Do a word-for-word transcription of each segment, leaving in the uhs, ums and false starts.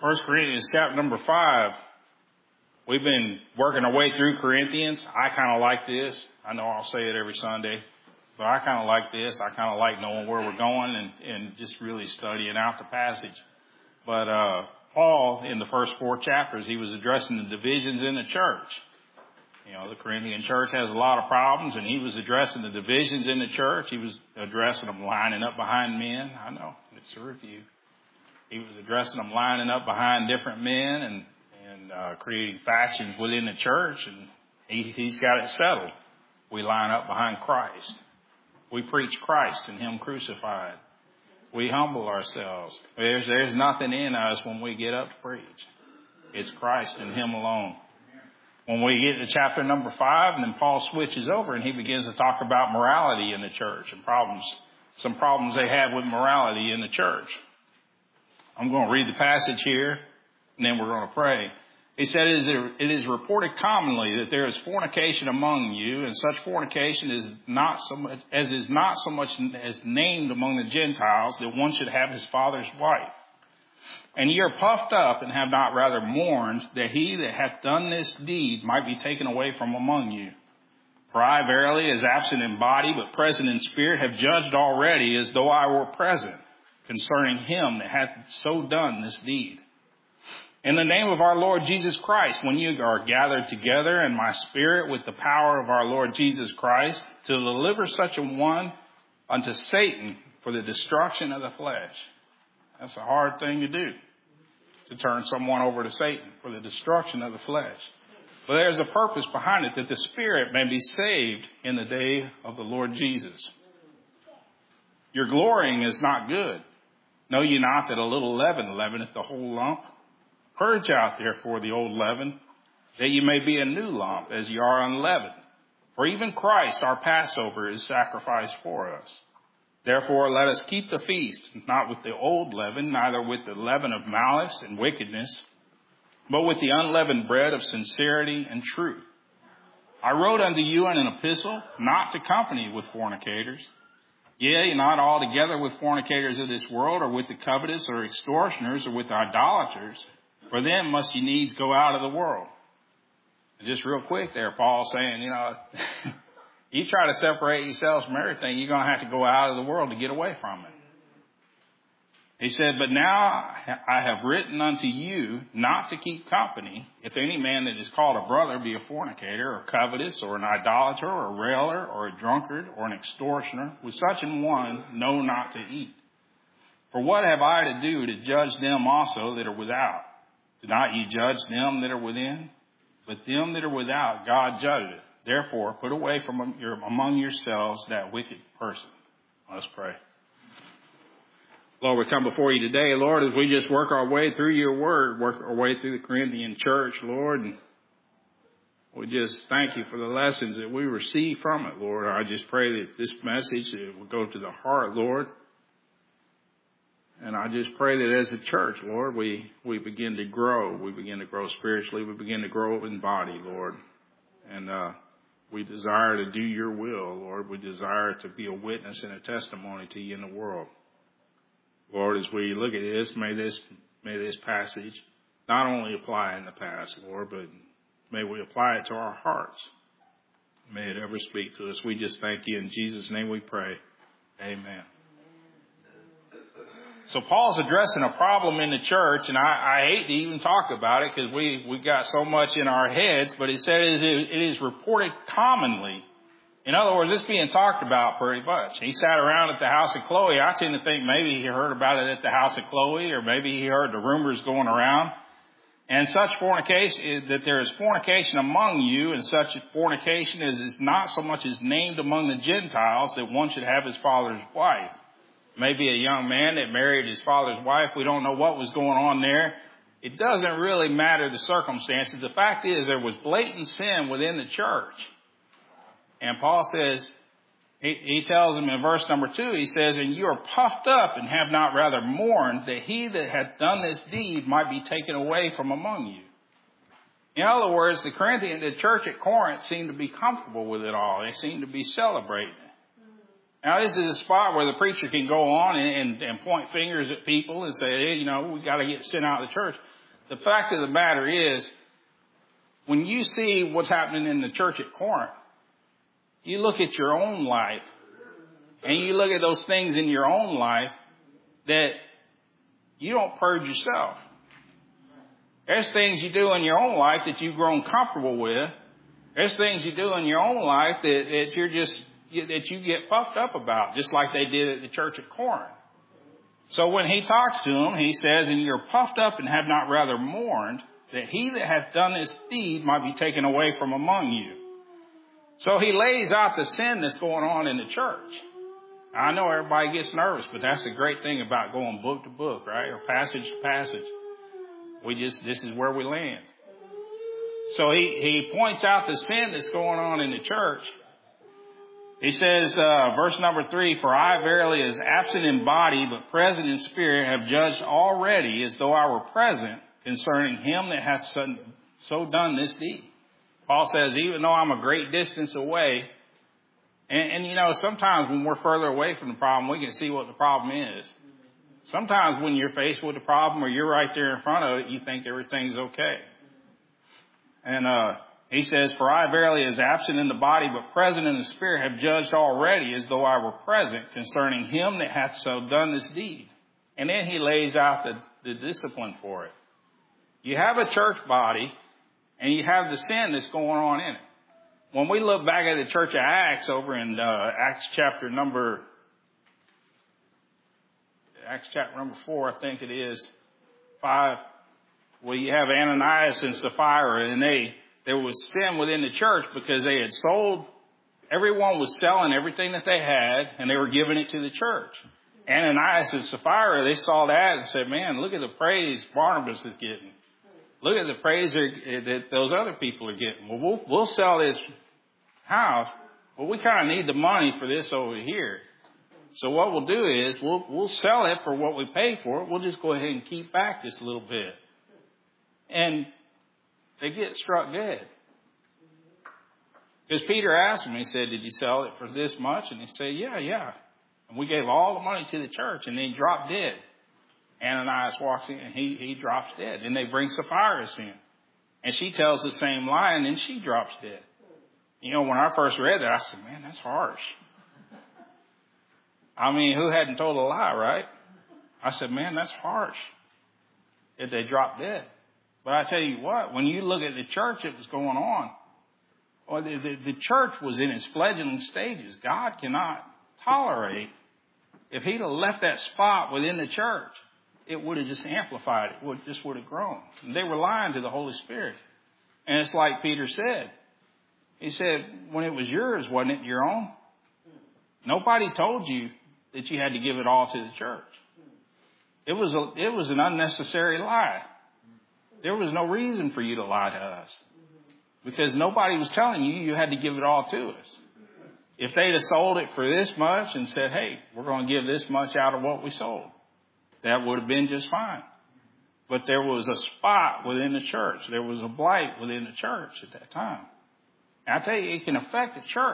First Corinthians chapter number five. We've been working our way through Corinthians. I kind of like this. I know I'll say it every Sunday, but I kind of like this. I kind of like knowing where we're going and, and just really studying out the passage. But uh Paul, in the first four chapters, he was addressing the divisions in the church. You know, the Corinthian church has a lot of problems, and he was addressing the divisions in the church. He was addressing them lining up behind men. I know, it's a review. He was addressing them lining up behind different men and, and uh, creating factions within the church, and he, he's got it settled. We line up behind Christ. We preach Christ and Him crucified. We humble ourselves. There's, there's nothing in us when we get up to preach. It's Christ and Him alone. When we get to chapter number five, and then Paul switches over and he begins to talk about morality in the church and problems, some problems they have with morality in the church. I'm going to read the passage here, and then we're going to pray. He said, it is reported commonly that there is fornication among you, and such fornication is not so much, as is not so much as named among the Gentiles, that one should have his father's wife. And ye are puffed up, and have not rather mourned, that he that hath done this deed might be taken away from among you. For I verily, as absent in body, but present in spirit, have judged already, as though I were present, concerning him that hath so done this deed. In the name of our Lord Jesus Christ, when you are gathered together in my spirit with the power of our Lord Jesus Christ, to deliver such a one unto Satan for the destruction of the flesh. That's a hard thing to do, to turn someone over to Satan for the destruction of the flesh. But there's a purpose behind it, that the spirit may be saved in the day of the Lord Jesus. Your glorying is not good. Know ye not that a little leaven leaveneth the whole lump? Purge out therefore the old leaven, that ye may be a new lump, as ye are unleavened. For even Christ our Passover is sacrificed for us. Therefore let us keep the feast, not with the old leaven, neither with the leaven of malice and wickedness, but with the unleavened bread of sincerity and truth. I wrote unto you in an epistle, not to company with fornicators, yea, not altogether with fornicators of this world, or with the covetous, or extortioners, or with idolaters. For them must ye needs go out of the world. And just real quick there, Paul saying, you know, you try to separate yourselves from everything, you're going to have to go out of the world to get away from it. He said, but now I have written unto you not to keep company, if any man that is called a brother be a fornicator, or covetous, or an idolater, or a railer, or a drunkard, or an extortioner. With such an one, know not to eat. For what have I to do to judge them also that are without? Do not ye judge them that are within? But them that are without God judgeth. Therefore put away from your, among yourselves that wicked person. Let's pray. Lord, we come before you today, Lord, as we just work our way through your word, work our way through the Corinthian church, Lord. And we just thank you for the lessons that we receive from it, Lord. I just pray that this message it will go to the heart, Lord. And I just pray that as a church, Lord, we, we begin to grow. We begin to grow spiritually. We begin to grow in body, Lord. And uh, we desire to do your will, Lord. We desire to be a witness and a testimony to you in the world. Lord, as we look at this, may this may this passage not only apply in the past, Lord, but may we apply it to our hearts. May it ever speak to us. We just thank you. In Jesus' name we pray. Amen. So Paul's addressing a problem in the church, and I, I hate to even talk about it because we, we got so much in our heads, but it says it, it is reported commonly. In other words, it's being talked about pretty much. He sat around at the house of Chloe. I tend to think maybe he heard about it at the house of Chloe, or maybe he heard the rumors going around. And such fornication, that there is fornication among you, and such fornication is, is not so much as named among the Gentiles, that one should have his father's wife. Maybe a young man that married his father's wife. We don't know what was going on there. It doesn't really matter the circumstances. The fact is there was blatant sin within the church. And Paul says, he, he tells them in verse number two, he says, and you are puffed up and have not rather mourned, that he that hath done this deed might be taken away from among you. In other words, the Corinthian, the church at Corinth seemed to be comfortable with it all. They seemed to be celebrating it. Now, this is a spot where the preacher can go on and, and, and point fingers at people and say, hey, you know, we got to get sent out of the church. The fact of the matter is, when you see what's happening in the church at Corinth, you look at your own life and you look at those things in your own life that you don't purge yourself. There's things you do in your own life that you've grown comfortable with. There's things you do in your own life that, that you're just, that you get puffed up about, just like they did at the church at Corinth. So when he talks to them, he says, and you're puffed up and have not rather mourned, that he that hath done this deed might be taken away from among you. So he lays out the sin that's going on in the church. I know everybody gets nervous, but that's the great thing about going book to book, right? Or passage to passage. We just, this is where we land. So he, he points out the sin that's going on in the church. He says, uh, verse number three, for I verily as absent in body, but present in spirit, have judged already as though I were present concerning him that hath so, so done this deed. Paul says, even though I'm a great distance away, and, and you know, sometimes when we're further away from the problem, we can see what the problem is. Sometimes when you're faced with a problem or you're right there in front of it, you think everything's okay. And, uh, he says, for I verily as absent in the body, but present in the spirit, have judged already as though I were present concerning him that hath so done this deed. And then he lays out the, the discipline for it. You have a church body and you have the sin that's going on in it. When we look back at the church of Acts over in, uh, Acts chapter number, Acts chapter number four, I think it is, five, where you have Ananias and Sapphira, and they, there was sin within the church because they had sold, everyone was selling everything that they had, and they were giving it to the church. Ananias and Sapphira, they saw that and said, man, look at the praise Barnabas is getting. Look at the praise that those other people are getting. Well, we'll, we'll sell this house, but we kind of need the money for this over here. So what we'll do is we'll, we'll sell it for what we pay for it. We'll just go ahead and keep back just a little bit. And they get struck dead. Because Peter asked him, he said, did you sell it for this much? And he said, yeah, yeah. And we gave all the money to the church, and he dropped dead. Ananias walks in, and he, he drops dead. And they bring Sapphira in. And she tells the same lie, and then she drops dead. You know, when I first read that, I said, man, that's harsh. I mean, who hadn't told a lie, right? I said, man, that's harsh if they drop dead. But I tell you what, when you look at the church that was going on, or the, the, the church was in its fledgling stages. God cannot tolerate, if he'd have left that spot within the church, it would have just amplified. It would just would have grown. And they were lying to the Holy Spirit. And it's like Peter said. He said, when it was yours, wasn't it your own? Nobody told you that you had to give it all to the church. It was a, it was an unnecessary lie. There was no reason for you to lie to us. Because nobody was telling you you had to give it all to us. If they'd have sold it for this much and said, hey, we're going to give this much out of what we sold, that would have been just fine. But there was a spot within the church. There was a blight within the church at that time. And I tell you, it can affect the church.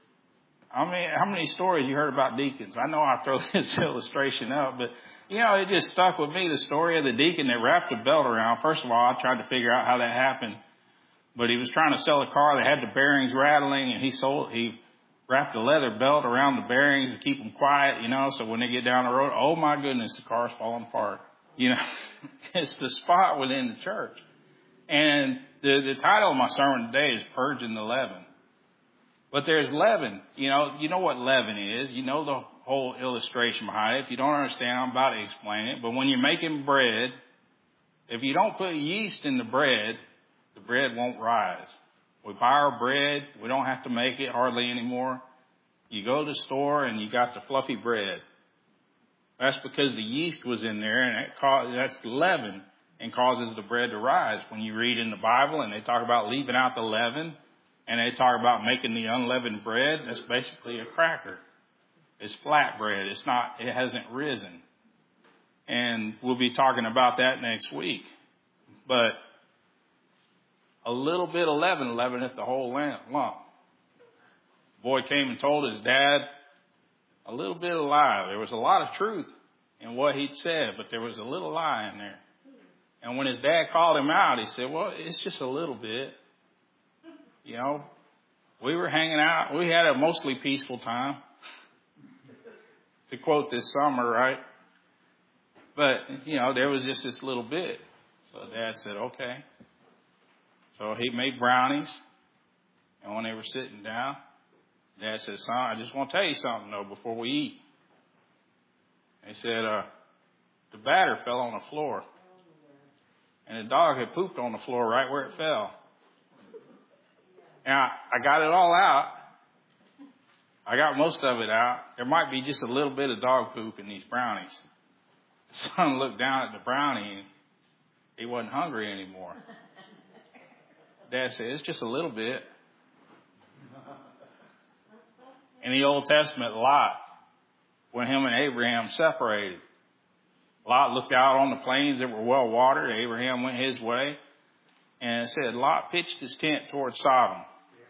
I mean, how many stories you heard about deacons? I know I throw this illustration up, but, you know, it just stuck with me, the story of the deacon that wrapped a belt around. First of all, I tried to figure out how that happened. But he was trying to sell a car that had the bearings rattling, and he sold, he wrapped a leather belt around the bearings to keep them quiet, you know, so when they get down the road, oh my goodness, the car's falling apart. You know, it's the spot within the church. And the, the title of my sermon today is Purging the Leaven. But there's leaven. You know, you know what leaven is. You know the whole illustration behind it. If you don't understand, I'm about to explain it. But when you're making bread, if you don't put yeast in the bread, the bread won't rise. We buy our bread. We don't have to make it hardly anymore. You go to the store and you got the fluffy bread. That's because the yeast was in there, and it cause, that's leaven and causes the bread to rise. When you read in the Bible and they talk about leaving out the leaven and they talk about making the unleavened bread, that's basically a cracker. It's flat bread. It's not, it hasn't risen. And we'll be talking about that next week. But a little bit of leaven leaveneth the whole lump. Boy came and told his dad, a little bit of lie. There was a lot of truth in what he'd said, but there was a little lie in there. And when his dad called him out, he said, well, it's just a little bit. You know, we were hanging out. We had a mostly peaceful time, to quote this summer, right? But, you know, there was just this little bit. So Dad said, okay. So he made brownies. And when they were sitting down, Dad said, son, I just want to tell you something, though, before we eat. He said, uh, the batter fell on the floor. And the dog had pooped on the floor right where it fell. And I, I got it all out. I got most of it out. There might be just a little bit of dog poop in these brownies. The son looked down at the brownie and he wasn't hungry anymore. Dad said, it's just a little bit. In the Old Testament, Lot, when him and Abraham separated, Lot looked out on the plains that were well watered. Abraham went his way. And it said Lot pitched his tent towards Sodom.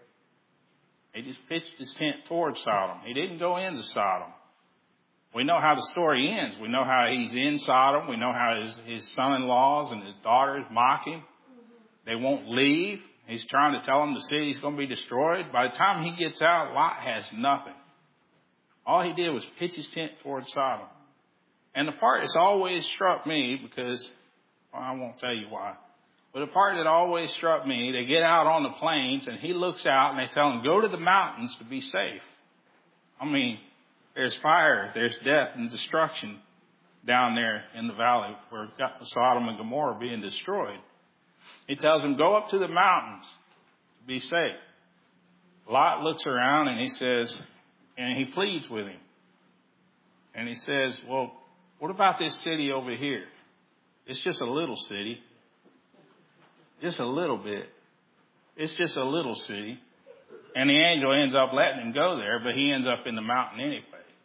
He just pitched his tent towards Sodom. He didn't go into Sodom. We know how the story ends. We know how he's in Sodom. We know how his, his son-in-laws and his daughters mock him. They won't leave. He's trying to tell them the city's going to be destroyed. By the time he gets out, Lot has nothing. All he did was pitch his tent towards Sodom. And the part that's always struck me, because, well, I won't tell you why, but the part that always struck me, they get out on the plains and he looks out and they tell him, go to the mountains to be safe. I mean, there's fire, there's death and destruction down there in the valley where Sodom and Gomorrah are being destroyed. He tells him, go up to the mountains to be safe. Lot looks around and he says, and he pleads with him. And he says, well, what about this city over here? It's just a little city. Just a little bit. It's just a little city. And the angel ends up letting him go there, but he ends up in the mountain anyway.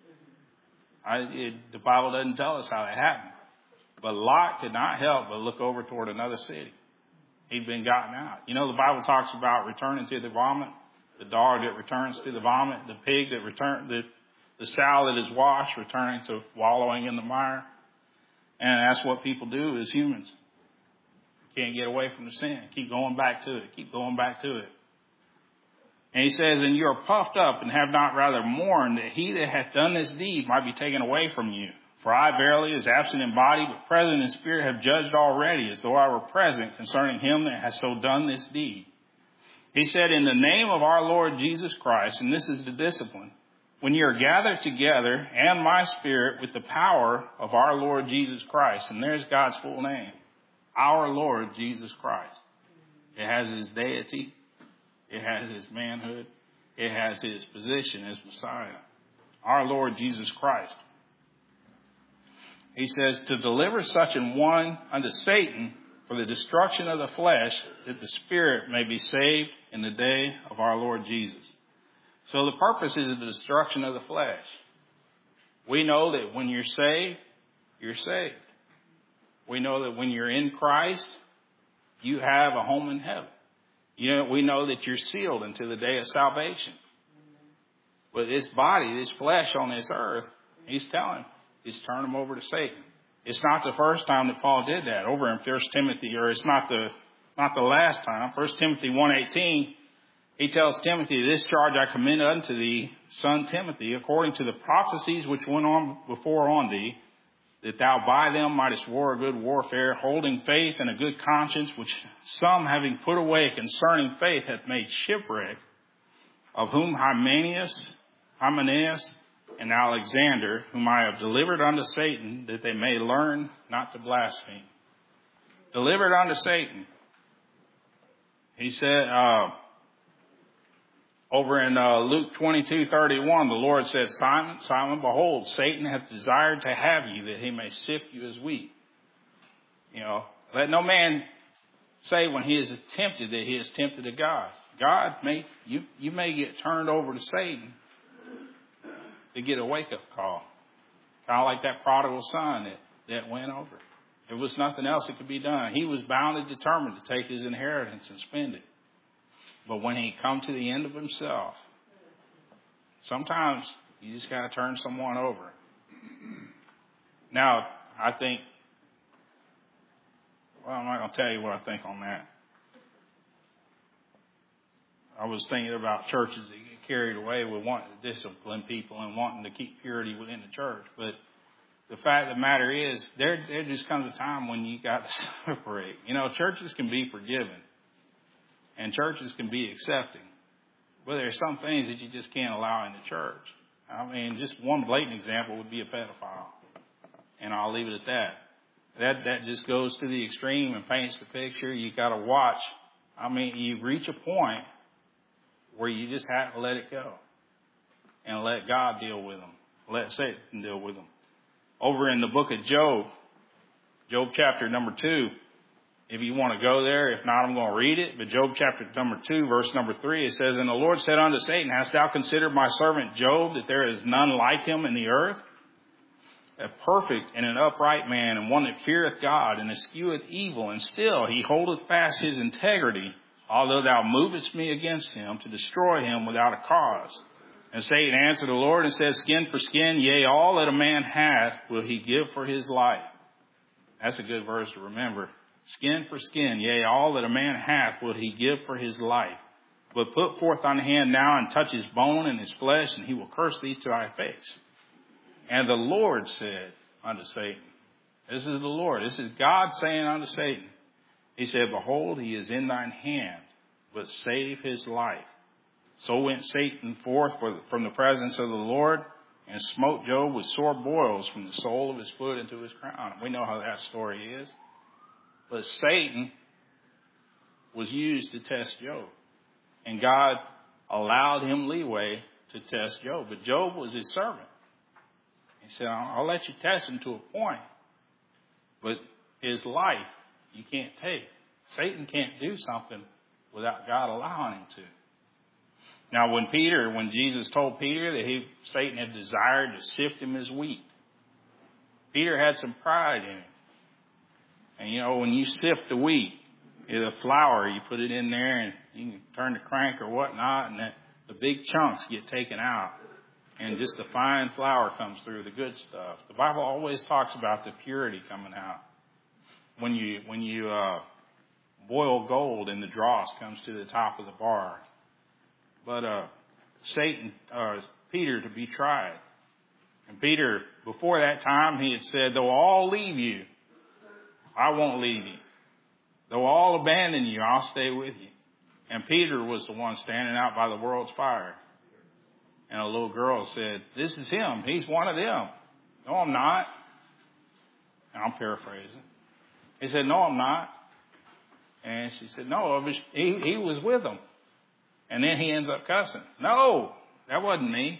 I, it, the Bible doesn't tell us how that happened. But Lot could not help but look over toward another city. He'd been gotten out. You know, the Bible talks about returning to the vomit. The dog that returns to the vomit. The pig that returns, the, the sow that is washed, returning to wallowing in the mire. And that's what people do as humans. Can't get away from the sin. Keep going back to it. Keep going back to it. And he says, and you are puffed up and have not rather mourned that he that hath done this deed might be taken away from you. For I verily, as absent in body, but present in spirit, have judged already, as though I were present, concerning him that hath so done this deed. He said, in the name of our Lord Jesus Christ, and this is the discipline, when you are gathered together, and my spirit, with the power of our Lord Jesus Christ, and there's God's full name, our Lord Jesus Christ. It has his deity. It has his manhood. It has his position as Messiah. Our Lord Jesus Christ. He says, to deliver such an one unto Satan for the destruction of the flesh, that the spirit may be saved in the day of our Lord Jesus. So the purpose is the destruction of the flesh. We know that when you're saved, you're saved. We know that when you're in Christ, you have a home in heaven. You know, we know that you're sealed until the day of salvation. But this body, this flesh on this earth, he's telling, is turn them over to Satan. It's not the first time that Paul did that. Over in First Timothy, or it's not the not the last time. First Timothy one eighteen, he tells Timothy, this charge I commend unto thee, son Timothy, according to the prophecies which went on before on thee, that thou by them mightest war a good warfare, holding faith and a good conscience, which some, having put away concerning faith, hath made shipwreck, of whom Hymenaeus, Hymenaeus, and Alexander, whom I have delivered unto Satan, that they may learn not to blaspheme. Delivered unto Satan. He said, uh, over in uh, Luke twenty-two thirty-one, the Lord said, Simon, Simon, behold, Satan hath desired to have you, that he may sift you as wheat. You know, let no man say when he is tempted that he is tempted to God. God may, you, you may get turned over to Satan to get a wake-up call. Kind of like that prodigal son that, that went over. There was nothing else that could be done. He was bound and determined to take his inheritance and spend it. But when he come to the end of himself, sometimes, You just got to turn someone over. Now, I think, well, I'm not going to tell you what I think on that. I was thinking about churches that get carried away with wanting to discipline people and wanting to keep purity within the church. But the fact of the matter is, there, there just comes a time when you got to separate. You know, churches can be forgiving and churches can be accepting. But there's some things that you just can't allow in the church. I mean, just one blatant example would be a pedophile. And I'll leave it at that. That that just goes to the extreme and paints the picture. You got to watch. I mean, you reach a point where you just have to let it go and let God deal with them. Let Satan deal with them. Over in the book of Job, Job chapter number two, if you want to go there, if not, I'm going to read it. But Job chapter number two, verse number three, it says, "And the Lord said unto Satan, Hast thou considered my servant Job, that there is none like him in the earth? A perfect and an upright man, and one that feareth God, and escheweth evil, and still he holdeth fast his integrity, although thou movest me against him to destroy him without a cause. And Satan answered the Lord and said, Skin for skin, yea, all that a man hath will he give for his life." That's a good verse to remember. Skin for skin, yea, all that a man hath will he give for his life. But put forth thine hand now and touch his bone and his flesh, and he will curse thee to thy face. And the Lord said unto Satan, this is the Lord, this is God saying unto Satan, he said, Behold, he is in thine hand, but save his life. So went Satan forth from the presence of the Lord and smote Job with sore boils from the sole of his foot into his crown. We know how that story is. But Satan was used to test Job. And God allowed him leeway to test Job. But Job was his servant. He said, I'll, I'll let you test him to a point. But his life, you can't take. Satan can't do something without God allowing him to. Now, when Peter, when Jesus told Peter that he, Satan had desired to sift him as wheat, Peter had some pride in him. And, you know, when you sift the wheat, the flour, you put it in there and you can turn the crank or whatnot, and that, the big chunks get taken out. And just the fine flour comes through, the good stuff. The Bible always talks about the purity coming out. When you when you uh, boil gold and the dross comes to the top of the bar. But uh, Satan, uh, Peter to be tried. And Peter, before that time, he had said, though all leave you, I won't leave you. Though all abandon you, I'll stay with you. And Peter was the one standing out by the world's fire. And a little girl said, this is him. He's one of them. No, I'm not. And I'm paraphrasing. He said, no, I'm not. And she said, no, was, he, he was with them. And then he ends up cussing. No, that wasn't me.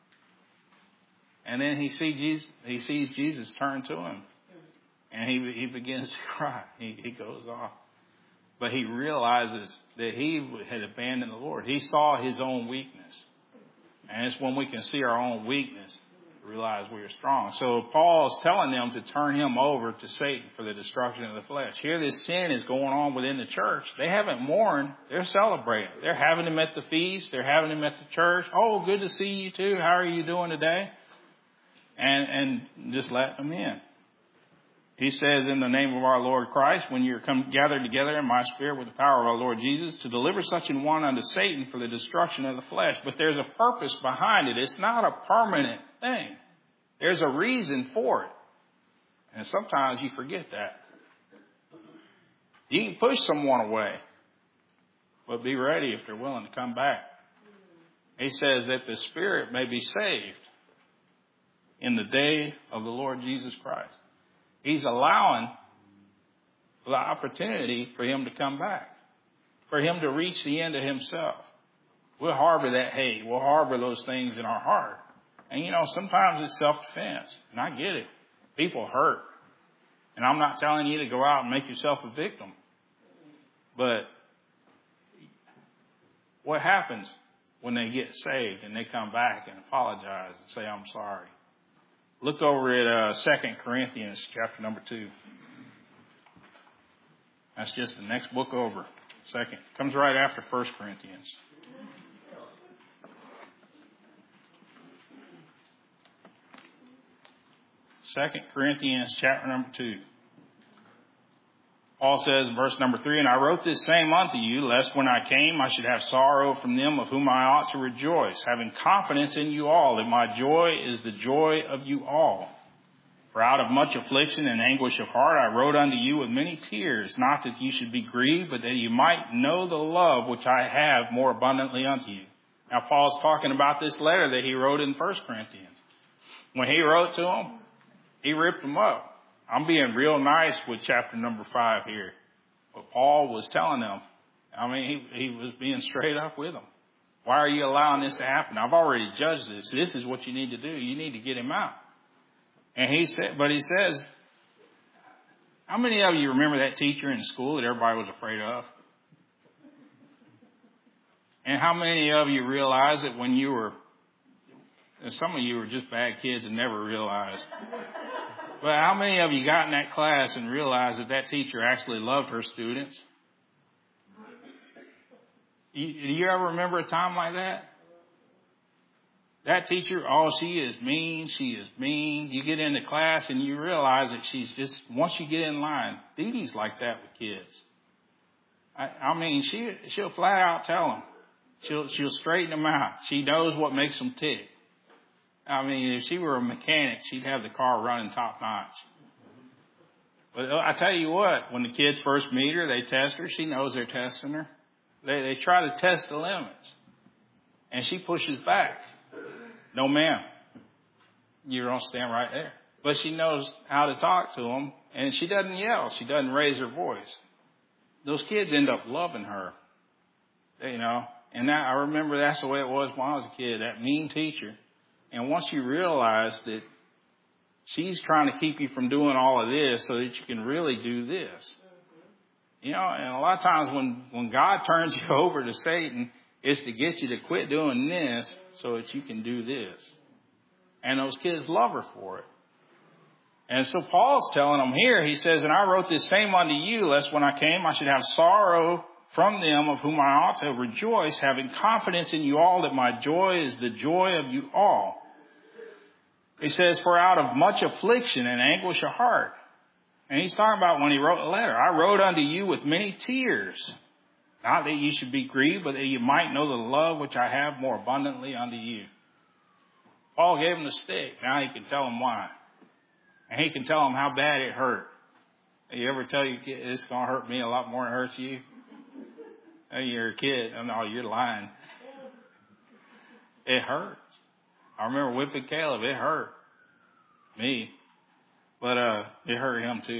And then he, see Jesus, he sees Jesus turn to him. And he he begins to cry. He, he goes off. But he realizes that he had abandoned the Lord. He saw his own weakness. And it's when we can see our own weakness, realize we are strong. So Paul is telling them to turn him over to Satan for the destruction of the flesh. Here this sin is going on within the church. They haven't mourned. They're celebrating. They're having him at the feast. They're having him at the church. Oh, good to see you too. How are you doing today? And, and just let them in. He says, in the name of our Lord Christ, when you're come gathered together in my spirit with the power of our Lord Jesus, to deliver such an one unto Satan for the destruction of the flesh. But there's a purpose behind it. It's not a permanent thing. There's a reason for it. And sometimes you forget that. You can push someone away, but be ready if they're willing to come back. He says that the spirit may be saved in the day of the Lord Jesus Christ. He's allowing the opportunity for him to come back, for him to reach the end of himself. We'll harbor that hate. We'll harbor those things in our heart. And, you know, sometimes it's self-defense. And I get it. People hurt. And I'm not telling you to go out and make yourself a victim. But what happens when they get saved and they come back and apologize and say, I'm sorry? Look over at uh, Second Corinthians chapter number two. That's just the next book over. Second. Comes right after First Corinthians. Second Corinthians chapter number two. Paul says in verse number three, and I wrote this same unto you, lest when I came I should have sorrow from them of whom I ought to rejoice, having confidence in you all, that my joy is the joy of you all. For out of much affliction and anguish of heart I wrote unto you with many tears, not that you should be grieved, but that you might know the love which I have more abundantly unto you. Now Paul's talking about this letter that he wrote in First Corinthians. When he wrote to them, he ripped them up. I'm being real nice with chapter number five here. But Paul was telling them, I mean, he, he was being straight up with them. Why are you allowing this to happen? I've already judged this. This is what you need to do. You need to get him out. And he said, but he says, how many of you remember that teacher in school that everybody was afraid of? And how many of you realize that when you were, and some of you were just bad kids and never realized. But how many of you got in that class and realized that that teacher actually loved her students? You, do you ever remember a time like that? That teacher, oh, she is mean, she is mean. You get into class and you realize that she's just, once you get in line, Dee Dee's like that with kids. I, I mean, she, she'll flat out tell them. She'll, she'll straighten them out. She knows what makes them tick. I mean, if she were a mechanic, she'd have the car running top notch. But I tell you what, when the kids first meet her, they test her. She knows they're testing her. They, they try to test the limits. And she pushes back. No, ma'am. You don't stand right there. But she knows how to talk to them. And she doesn't yell. She doesn't raise her voice. Those kids end up loving her. You know. And that, I remember that's the way it was when I was a kid. That mean teacher. And once you realize that she's trying to keep you from doing all of this so that you can really do this. You know, and a lot of times when, when God turns you over to Satan, it's to get you to quit doing this so that you can do this. And those kids love her for it. And so Paul's telling them here, he says, and I wrote this same unto you, lest when I came I should have sorrow from them of whom I ought to rejoice, having confidence in you all that my joy is the joy of you all. He says, for out of much affliction and anguish of heart. And he's talking about when he wrote the letter. I wrote unto you with many tears. Not that you should be grieved, but that you might know the love which I have more abundantly unto you. Paul gave him the stick. Now he can tell him why. And he can tell him how bad it hurt. You ever tell your kid, it's going to hurt me a lot more than it hurts you? Hey, you're a kid. Oh, no, you're lying. It hurts. I remember whipping Caleb. It hurt me. But uh, it hurt him too.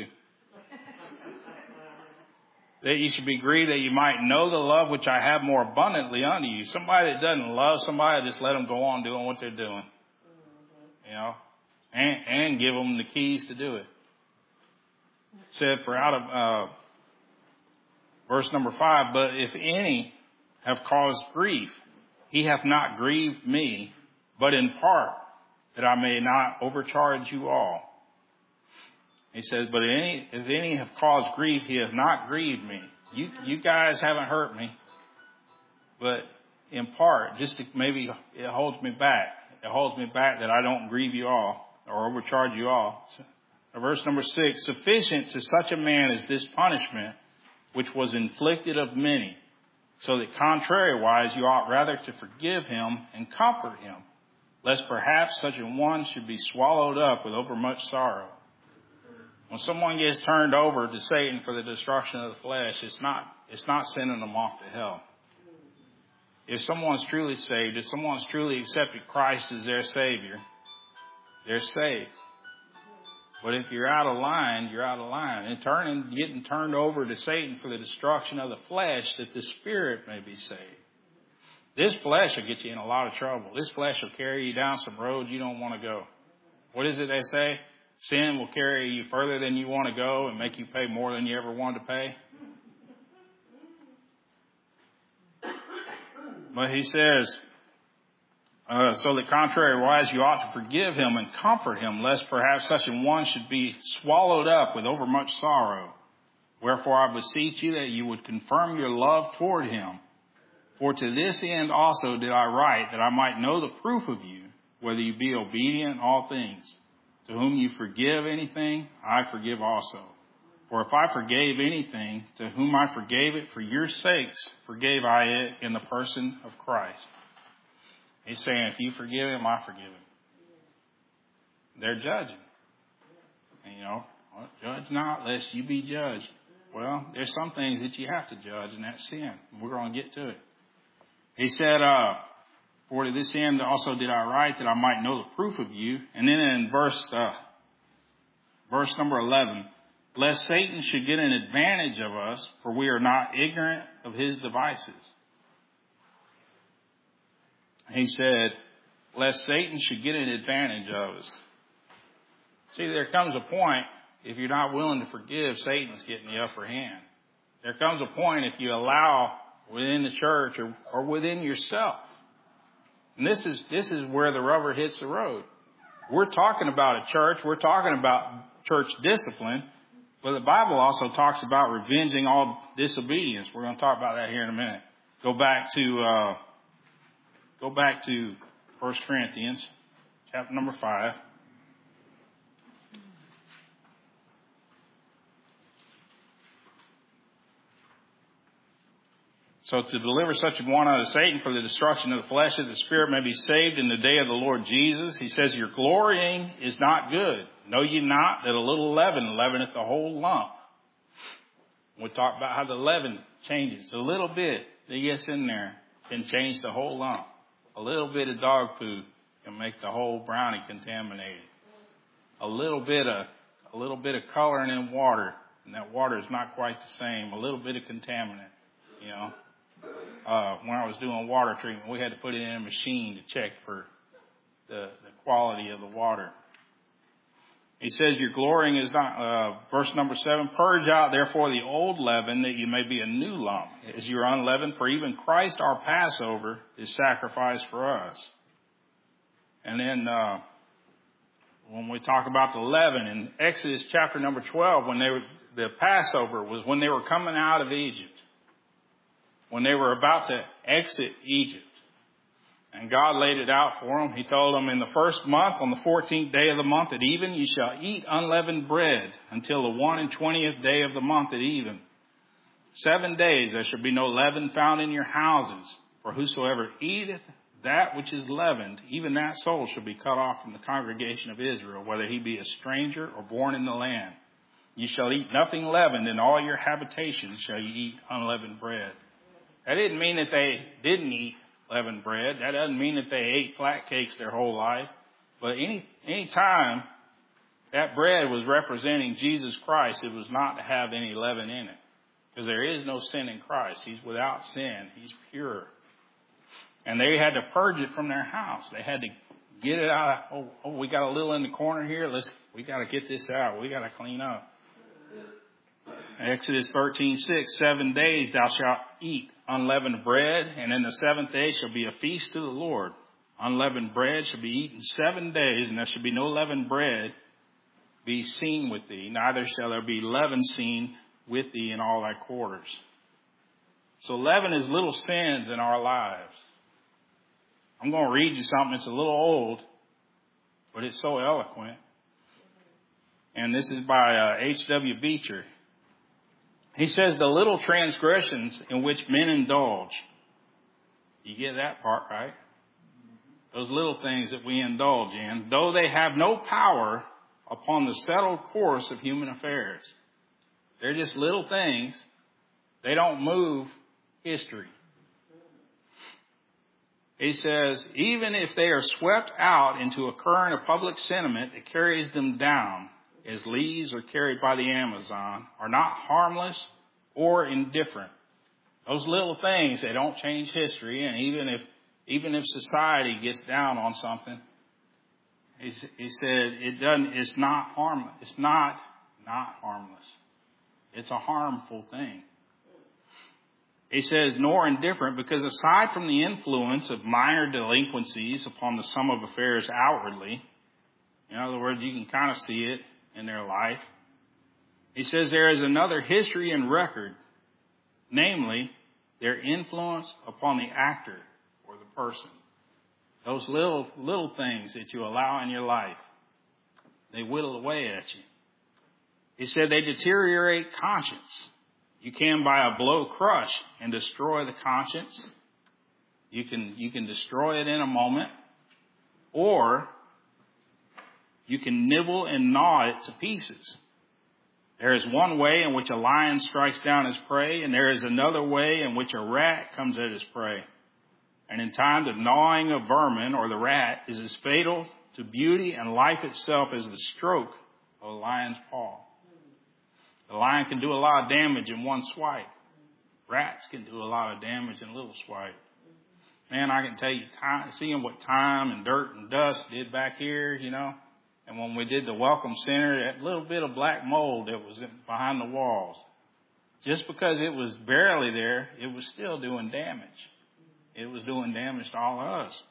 That you should be grieved that you might know the love which I have more abundantly unto you. Somebody that doesn't love somebody, just let them go on doing what they're doing. You know, and, and give them the keys to do it. It said, for out of, uh, verse number five, but if any have caused grief, he hath not grieved me, but in part, that I may not overcharge you all. He says, but any, if any have caused grief, he has not grieved me. You, you guys haven't hurt me, but in part, just to maybe it holds me back. It holds me back that I don't grieve you all or overcharge you all. Verse number six, sufficient to such a man is this punishment, which was inflicted of many, so that contrariwise you ought rather to forgive him and comfort him, lest perhaps such a one should be swallowed up with overmuch sorrow. When someone gets turned over to Satan for the destruction of the flesh, it's not, it's not sending them off to hell. If someone's truly saved, if someone's truly accepted Christ as their Savior, they're saved. But if you're out of line, you're out of line. And turning, getting turned over to Satan for the destruction of the flesh, that the spirit may be saved. This flesh will get you in a lot of trouble. This flesh will carry you down some roads you don't want to go. What is it they say? Sin will carry you further than you want to go and make you pay more than you ever wanted to pay. But he says, uh, so that contrariwise you ought to forgive him and comfort him, lest perhaps such a one should be swallowed up with overmuch sorrow. Wherefore I beseech you that you would confirm your love toward him. For to this end also did I write, that I might know the proof of you, whether you be obedient in all things. To whom you forgive anything, I forgive also. For if I forgave anything, to whom I forgave it, for your sakes forgave I it in the person of Christ. He's saying, if you forgive him, I forgive him. They're judging. And, you know, well, judge not, lest you be judged. Well, there's some things that you have to judge, and that's sin. We're going to get to it. He said, uh, for to this end also did I write, that I might know the proof of you. And then in verse, uh, verse number eleven, lest Satan should get an advantage of us, for we are not ignorant of his devices. He said, lest Satan should get an advantage of us. See, there comes a point, if you're not willing to forgive, Satan's getting the upper hand. There comes a point if you allow within the church or, or within yourself. And this is, this is where the rubber hits the road. We're talking about a church. We're talking about church discipline. But the Bible also talks about revenging all disobedience. We're going to talk about that here in a minute. Go back to, uh, go back to First Corinthians, chapter number five. So to deliver such a one unto Satan for the destruction of the flesh, that the spirit may be saved in the day of the Lord Jesus. He says, your glorying is not good. Know ye not that a little leaven leaveneth the whole lump? We'll talk about how the leaven changes. A little bit that gets in there can change the whole lump. A little bit of dog food can make the whole brownie contaminated. A little bit of, a little bit of coloring in water, and that water is not quite the same. A little bit of contaminant, you know. Uh, when I was doing water treatment, we had to put it in a machine to check for the, the quality of the water. He says, your glorying is not, uh, verse number seven, purge out therefore the old leaven, that you may be a new lump, as you are unleavened, for even Christ our Passover is sacrificed for us. And then, uh, when we talk about the leaven in Exodus chapter number twelve, when they were, the Passover was when they were coming out of Egypt. When they were about to exit Egypt. And God laid it out for them. He told them, in the first month, on the fourteenth day of the month at even, you shall eat unleavened bread until the one and twentieth day of the month at even. Seven days there shall be no leaven found in your houses. For whosoever eateth that which is leavened, even that soul shall be cut off from the congregation of Israel, whether he be a stranger or born in the land. You shall eat nothing leavened, in all your habitations shall you eat unleavened bread. That didn't mean that they didn't eat leavened bread. That doesn't mean that they ate flat cakes their whole life. But any any time that bread was representing Jesus Christ, it was not to have any leaven in it. Because there is no sin in Christ. He's without sin. He's pure. And they had to purge it from their house. They had to get it out. Oh, oh we got a little in the corner here. Let's we got to get this out. We got to clean up. Exodus thirteen six, seven days thou shalt eat unleavened bread, and in the seventh day shall be a feast to the Lord. Unleavened bread shall be eaten seven days, and there shall be no leavened bread be seen with thee, neither shall there be leaven seen with thee in all thy quarters. So leaven is little sins in our lives. I'm going to read you something that's a little old, but it's so eloquent. And this is by uh, H W Beecher. He says, the little transgressions in which men indulge. You get that part, right? Those little things that we indulge in, though they have no power upon the settled course of human affairs. They're just little things. They don't move history. He says, even if they are swept out into a current of public sentiment that carries them down, as leaves are carried by the Amazon, are not harmless or indifferent. Those little things, they don't change history. And even if, even if society gets down on something, he, he said, it doesn't, it's not harmless. It's not, not harmless. It's a harmful thing. He says, nor indifferent, because aside from the influence of minor delinquencies upon the sum of affairs outwardly, in other words, you can kind of see it in their life. He says there is another history and record, namely their influence upon the actor or the person. Those little, little things that you allow in your life, They whittle away at you. He said they deteriorate conscience. You can, by a blow, crush and destroy the conscience. You can, you can destroy it in a moment. Or you can nibble and gnaw it to pieces. There is one way in which a lion strikes down his prey, and there is another way in which a rat comes at his prey. And in time, the gnawing of vermin or the rat is as fatal to beauty and life itself as the stroke of a lion's paw. The lion can do a lot of damage in one swipe. Rats can do a lot of damage in a little swipe. Man, I can tell you, time, seeing what time and dirt and dust did back here, you know, and when we did the Welcome Center, that little bit of black mold that was in, behind the walls, just because it was barely there, it was still doing damage. It was doing damage to all of us.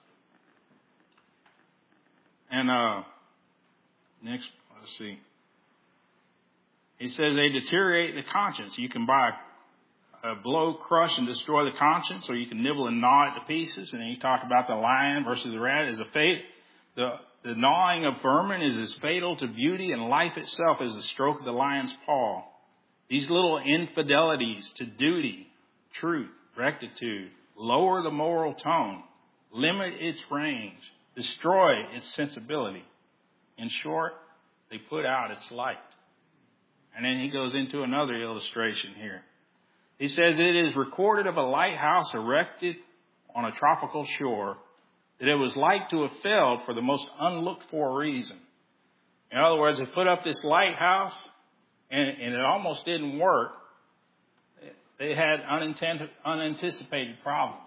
And uh, next, let's see. He says they deteriorate the conscience. You can by a blow crush and destroy the conscience, or you can nibble and gnaw it to pieces. And then he talked about the lion versus the rat as a fate. The, the gnawing of vermin is as fatal to beauty and life itself as the stroke of the lion's paw. These little infidelities to duty, truth, rectitude, lower the moral tone, limit its range, destroy its sensibility. In short, they put out its light. And then he goes into another illustration here. He says it is recorded of a lighthouse erected on a tropical shore that it was like to have failed for the most unlooked for reason. In other words, they put up this lighthouse and, and it almost didn't work. They had unintended, unanticipated problems.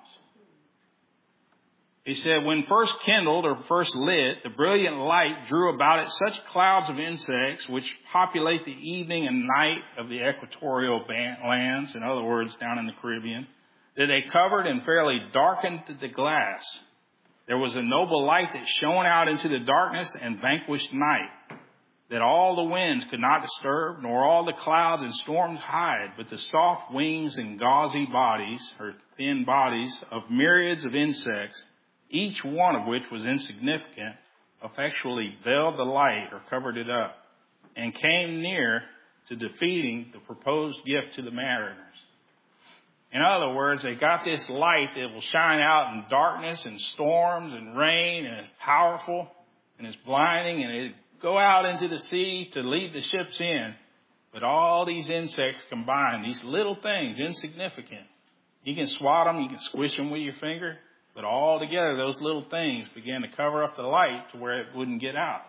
He said, when first kindled or first lit, the brilliant light drew about it such clouds of insects which populate the evening and night of the equatorial lands, in other words, down in the Caribbean, that they covered and fairly darkened the glass. There was a noble light that shone out into the darkness and vanquished night, that all the winds could not disturb, nor all the clouds and storms hide, but the soft wings and gauzy bodies, or thin bodies, of myriads of insects, each one of which was insignificant, effectually veiled the light or covered it up, and came near to defeating the proposed gift to the mariners. In other words, they got this light that will shine out in darkness and storms and rain, and it's powerful and it's blinding, and it go out into the sea to lead the ships in. But all these insects combined, these little things, insignificant. You can swat them, you can squish them with your finger, but all together, those little things began to cover up the light to where it wouldn't get out.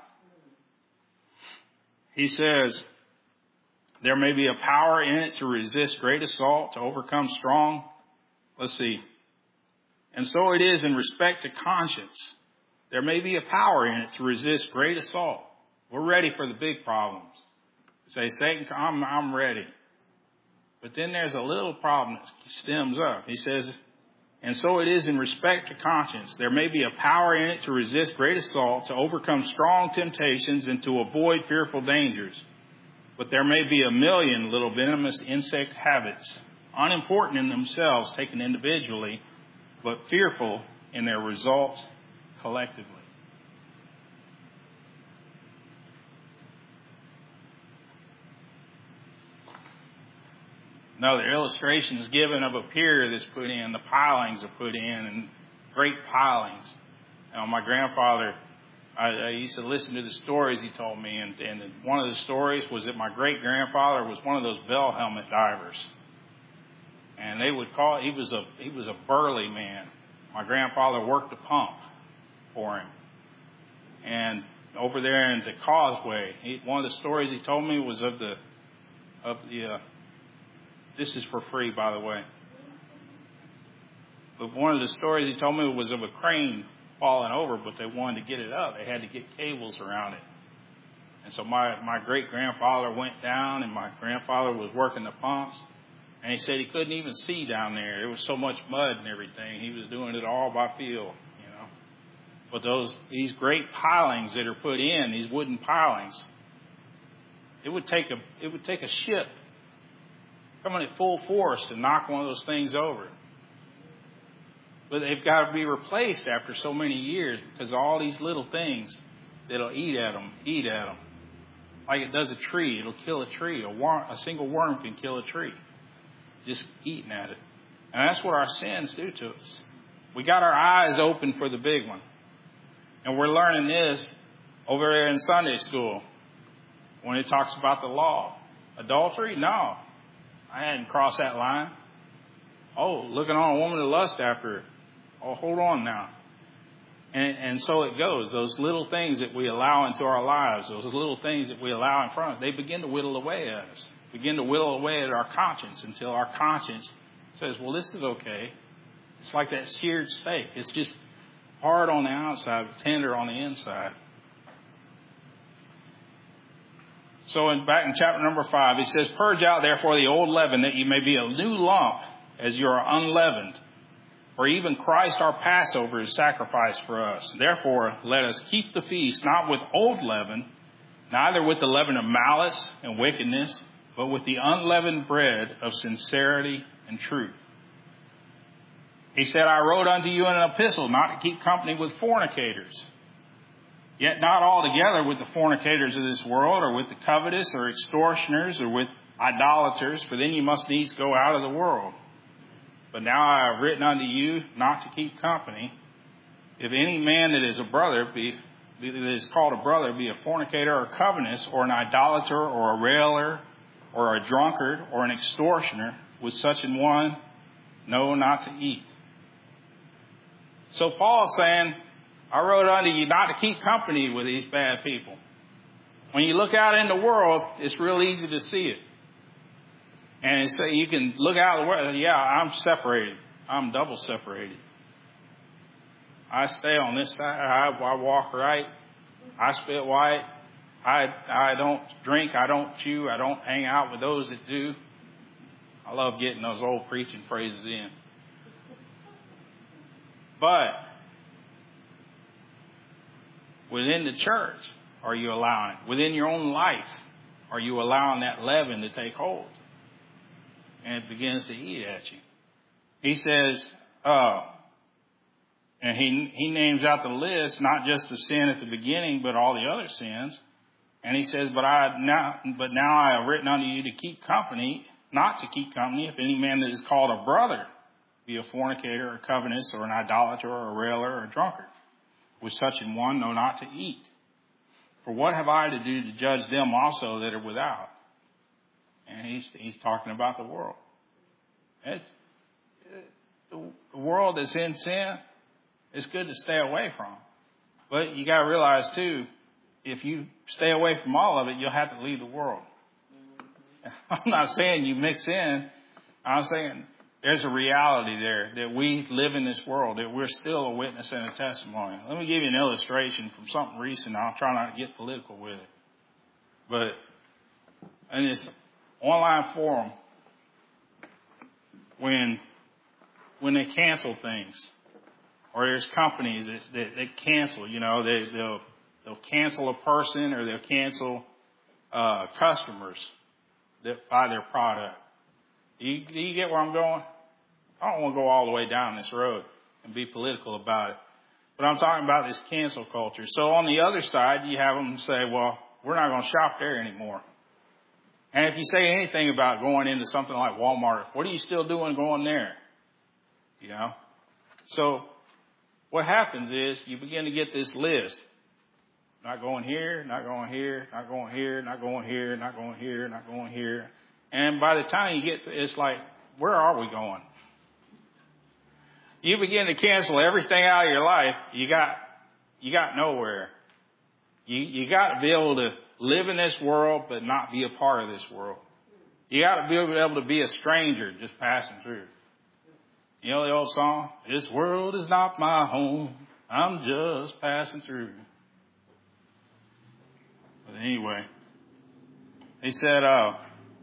He says, there may be a power in it to resist great assault, to overcome strong. Let's see. And so it is in respect to conscience. There may be a power in it to resist great assault. We're ready for the big problems. Say, Satan, I'm, I'm ready. But then there's a little problem that stems up. He says, and so it is in respect to conscience. There may be a power in it to resist great assault, to overcome strong temptations, and to avoid fearful dangers. But there may be a million little venomous insect habits, unimportant in themselves taken individually, but fearful in their results collectively. Another illustration is given of a pier that's put in. The pilings are put in, and great pilings. Now, my grandfather, I, I used to listen to the stories he told me, and, and one of the stories was that my great-grandfather was one of those bell helmet divers. And they would call, he was a, he was a burly man. My grandfather worked the pump for him. And over there in the causeway, he, one of the stories he told me was of the, of the, uh, this is for free, by the way. But one of the stories he told me was of a crane falling over, but they wanted to get it up. They had to get cables around it. And so my, my great-grandfather went down, and my grandfather was working the pumps. And he said he couldn't even see down there. There was so much mud and everything. He was doing it all by feel, you know. But those these great pilings that are put in, these wooden pilings, it would take a it would take a ship coming at full force to knock one of those things over. But they've got to be replaced after so many years because of all these little things that'll eat at them, eat at them. like it does a tree. It'll kill a tree. A, worm, a single worm can kill a tree. Just eating at it. And that's what our sins do to us. We got our eyes open for the big one. And we're learning this over there in Sunday school when it talks about the law. Adultery? No. I hadn't crossed that line. Oh, looking on a woman to lust after her. Oh, hold on now. And, and so it goes. Those little things that we allow into our lives, those little things that we allow in front of us, they begin to whittle away at us. Begin to whittle away at our conscience until our conscience says, well, this is okay. It's like that seared steak. It's just hard on the outside, but tender on the inside. So in, back in chapter number five, he says, purge out therefore the old leaven, that you may be a new lump, as you are unleavened. For even Christ our Passover is sacrificed for us. Therefore, let us keep the feast, not with old leaven, neither with the leaven of malice and wickedness, but with the unleavened bread of sincerity and truth. He said, I wrote unto you in an epistle not to keep company with fornicators, yet not altogether with the fornicators of this world, or with the covetous, or extortioners, or with idolaters, for then you must needs go out of the world. But now I have written unto you not to keep company. If any man that is a brother, be, that is called a brother, be a fornicator, or covetous, or an idolater, or a railer, or a drunkard, or an extortioner, with such an one, no, not to eat. So Paul's saying, I wrote unto you not to keep company with these bad people. When you look out in the world, it's real easy to see it. And so you can look out the world, yeah, I'm separated. I'm double separated. I stay on this side. I, I walk right. I spit white. I, I don't drink. I don't chew. I don't hang out with those that do. I love getting those old preaching phrases in. But within the church, are you allowing it? Within your own life, are you allowing that leaven to take hold? And it begins to eat at you. He says, uh, and he he names out the list, not just the sin at the beginning, but all the other sins. And he says, but I now, but now I have written unto you to keep company, not to keep company, if any man that is called a brother be a fornicator, or covetous, or an idolater, or a railer, or a drunkard. With such an one, no, not to eat. For what have I to do to judge them also that are without? And he's he's talking about the world. It's the world that's in sin. It's good to stay away from. But you got to realize too, if you stay away from all of it, you'll have to leave the world. I'm not saying you mix in. I'm saying there's a reality there that we live in this world, that we're still a witness and a testimony. Let me give you an illustration from something recent. I'll try not to get political with it. But in this online forum, when when they cancel things, or there's companies that, that, that cancel, you know, they, they'll they'll cancel a person, or they'll cancel uh, customers that buy their product. Do you, do you get where I'm going? I don't want to go all the way down this road and be political about it, but I'm talking about this cancel culture. So on the other side, you have them say, well, we're not going to shop there anymore. And if you say anything about going into something like Walmart, what are you still doing going there? You know? So what happens is you begin to get this list. Not going here, not going here, not going here, not going here, not going here, not going here. And by the time you get to, it's like, where are we going? You begin to cancel everything out of your life. You got, you got nowhere. You, you got to be able to live in this world, but not be a part of this world. You got to be able to be a stranger just passing through. You know the old song? This world is not my home. I'm just passing through. But anyway, he said, uh,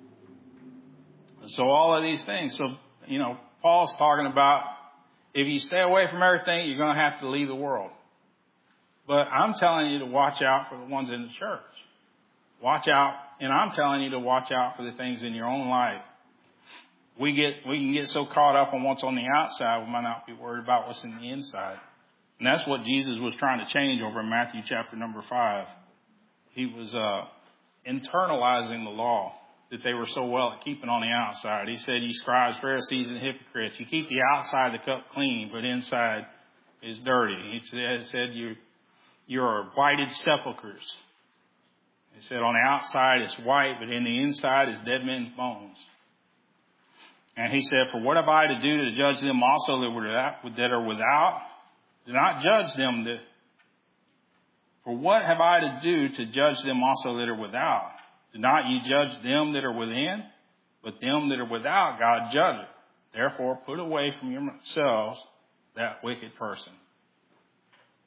so all of these things. So, you know, Paul's talking about if you stay away from everything, you're going to have to leave the world. But I'm telling you to watch out for the ones in the church. Watch out. And I'm telling you to watch out for the things in your own life. We get, we can get so caught up on what's on the outside, we might not be worried about what's in the inside. And that's what Jesus was trying to change over in Matthew chapter number five. He was, uh, internalizing the law that they were so well at keeping on the outside. He said, "You scribes, Pharisees, and hypocrites, you keep the outside of the cup clean, but inside is dirty." He said, said you, you're whited sepulchres. He said, on the outside it's white, but in the inside is dead men's bones. And he said, "For what have I to do to judge them also that, were that, that are without? Do not judge them that... For what have I to do to judge them also that are without? Do not ye judge them that are within? But them that are without God judgeth. Therefore put away from yourselves that wicked person."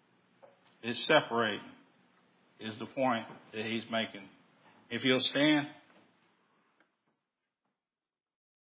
It's separating is the point that he's making. If you'll stand.